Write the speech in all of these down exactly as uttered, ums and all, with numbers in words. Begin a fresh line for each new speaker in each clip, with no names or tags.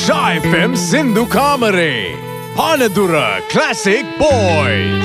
Shy F M Sindhu Kamare Panadura Classic Boys.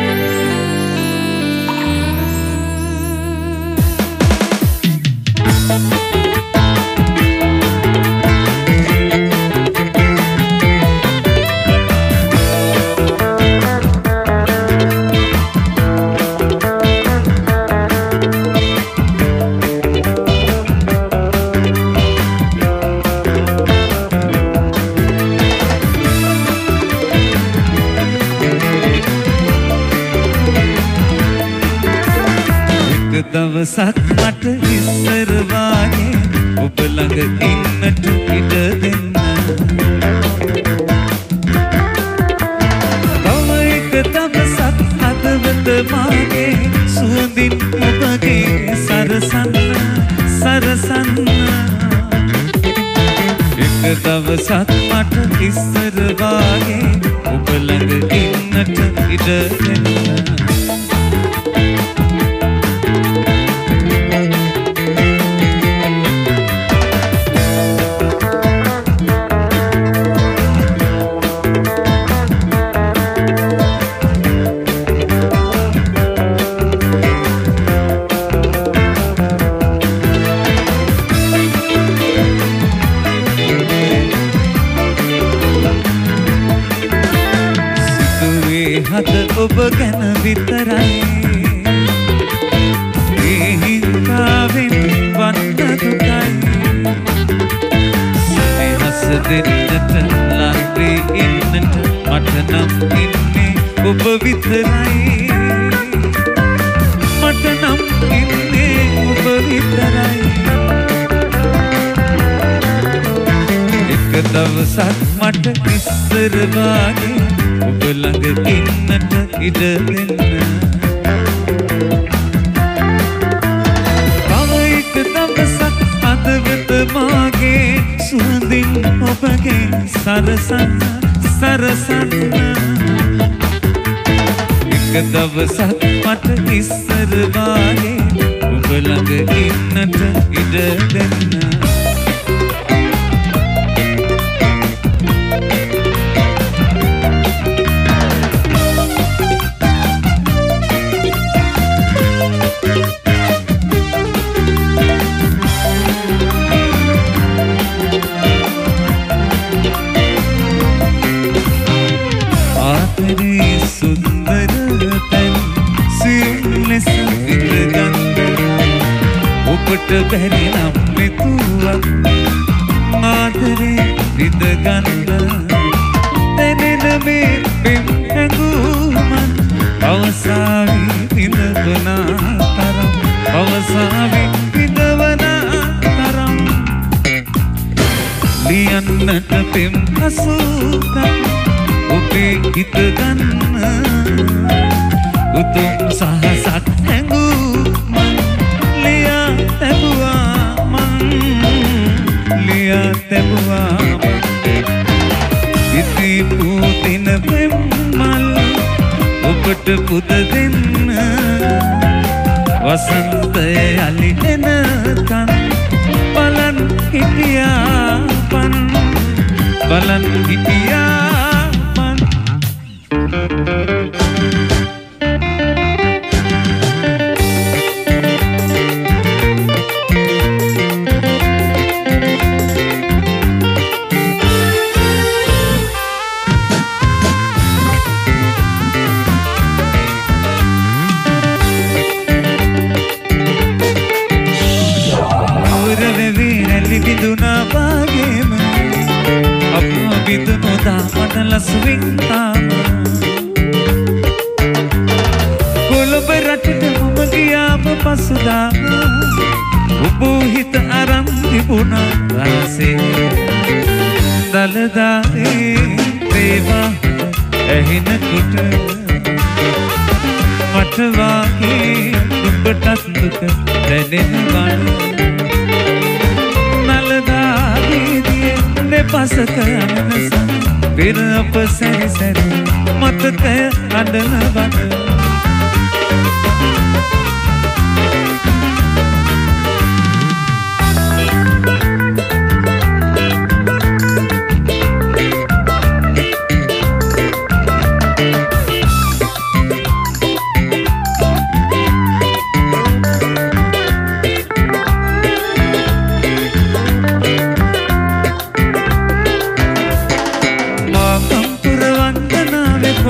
දවසක් මට ඉස්සර වාගේ ඔබ ළඟ ඉන්නට ඉඩ දෙන්න. තව එක දවසක් හදවත මාගේ සුවඳින් ඔබගේ සරසන්න සරසන්න. එක දවසක් මට ඉස්සර වාගේ ඔබ ළඟ ඉන්නට ඉඩ දෙන්න. ඔබ ගැන විතරයි ඒ හිතාවෙන් වන්න දුකයි සෙනෙහස දෙන්නට ළඟේ ඉන්නට මට නම් ඉන්නේ ඔබ විතරයි මට නම් ඉන්නේ ඔබ විතරයි. එක දවසක් මට ඉස්සර වාගේ ඔබ ළඟ ඉන්නට ඉඩ දෙන්න. තව එක දවසක් හදවත මාගේ සුවඳින් ඔබගේ සරසන්න සරසන්න. එක දවසක් මට ඉස්සර වාගේ ඔබ ළඟ ඉන්නට ඉඩ දෙන්න. ඔබට බැරි නම් මෙතුවක් මාතරේ විඳ ගන්න දැනෙන මේ පෙම් හැඟුමන් අවසාවි විඳවනා තරම් අවසාවි විඳවනා තරම් ලියන්නට පෙම් හසුකම් ඔබේ හිත ගන්න උතුම් සහසක් හැඟුමන් ලියා තැබුවා මං ලියා තැබුවා මං ඉති පුතින පෙම් මල් ඔබට පුද දෙන්න වසන්තය යලි එනකන් බලන් හිටියා පන් බලන් හිටියා පන්. විදුනා වාගේම අප විදුනෝ දාමට ලස්සුවින් තාම කොළඹ රටට මම ගියාම පසුදාම ඔබ හිත අරන් තිබුණා රහසේ දලදාේ දේවා ඇහෙනකොට මට වාගේ ඔබටත් දුක දැනෙනවා. පසක යනස පෙර අප සැරි සැරි මතකය අඩන බඩ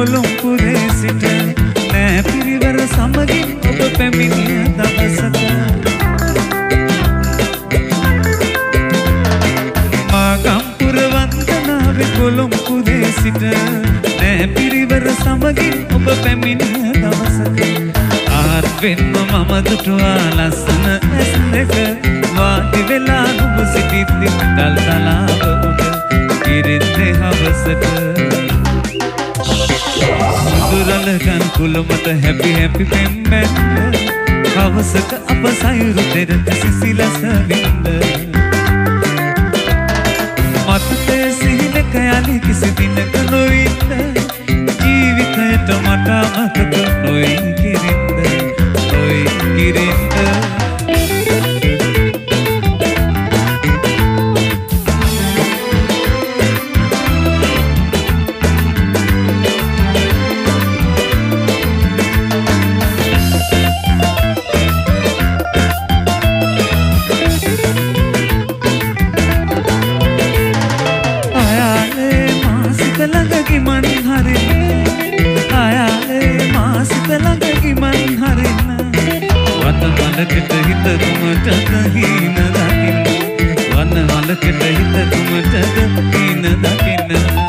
කොළොම්පුරේ සිට නෑ පිරිවර සමගින් ඔබ පැමිණිය දවසක මාගම්පුර වන්දනාවේ කොළොම්පුරේ සිට නෑ පිරිවර සමගින් ඔබ පැමිණිය දවසක ආත්වෙන්ම මම දුටුවා ලස්සන ඇස් දෙක වාඩි වෙලා ඔබ සිටිද්දි දල්දලාව උඩ ඉරිද්දේ හවසට සුදුරලකන් කුලමට හැපි හැපි පෙම්බැන්න හවසක අප සයුරු දෙරට සිසිලස වින්ද මතේ සිහිනක යලි කිසි දිනක නොවින්ද ජීවිතයට මට අමතක නොයි කිරින්ද නොයි කිරින්ද වනවලකට හිත තුමටද හීන දකින්න වනවලකට හිත තුමටද හීන දකින්න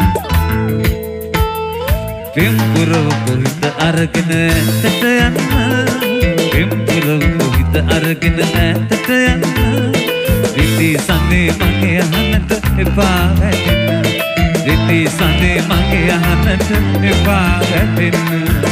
පෙම්පුරව කොහිත අරගෙන ඇතට යන්න පෙම්පුරව කොහිත අරගෙන ඇතට යන්න රිති සඳේ මගේ අහන්නට එපා වැටෙන්න රිති සඳේ මගේ අහන්නට එපා වැටෙන්න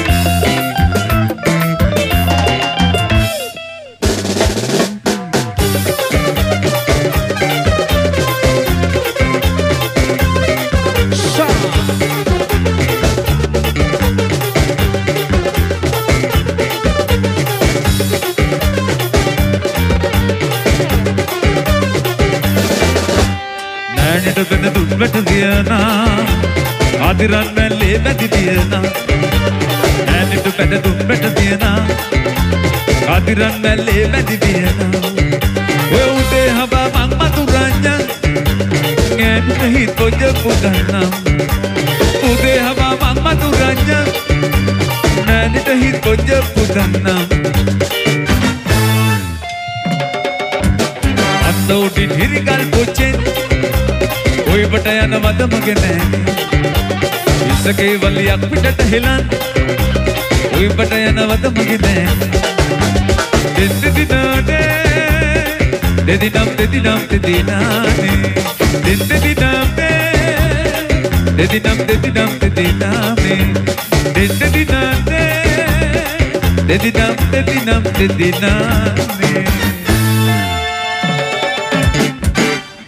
බෙන දුම්බට දියනා ආදිරන් මැල්ලේ බැදි දියනා ඈනිට බෙන දුම්බට දියනා ආදිරන් මැල්ලේ බැදි දියනා ඔය උදේ හබා මං මතුරඤ්ඤා ඈනිට හිත පොජ පුදන්නා උදේ හබා මං මතුරඤ්ඤා ඈනිට හිත පොජ පුදන්නා අතෝටි හිරිකල් පොචෙන් ඔයබට යන වදමගේ නෑනේ ඉස්සකේ වලියක් පිටට හෙලන් ඔයබට යන වදමගේ නෑනේ දෙදිනානේ දෙදිනම් දෙදිනම් දෙදිනානේ දෙදිනානේ දෙදිනම් දෙදිනම් දෙදිනානේ දෙදිනානේ දෙදිනම් දෙදිනම් දෙදිනානේ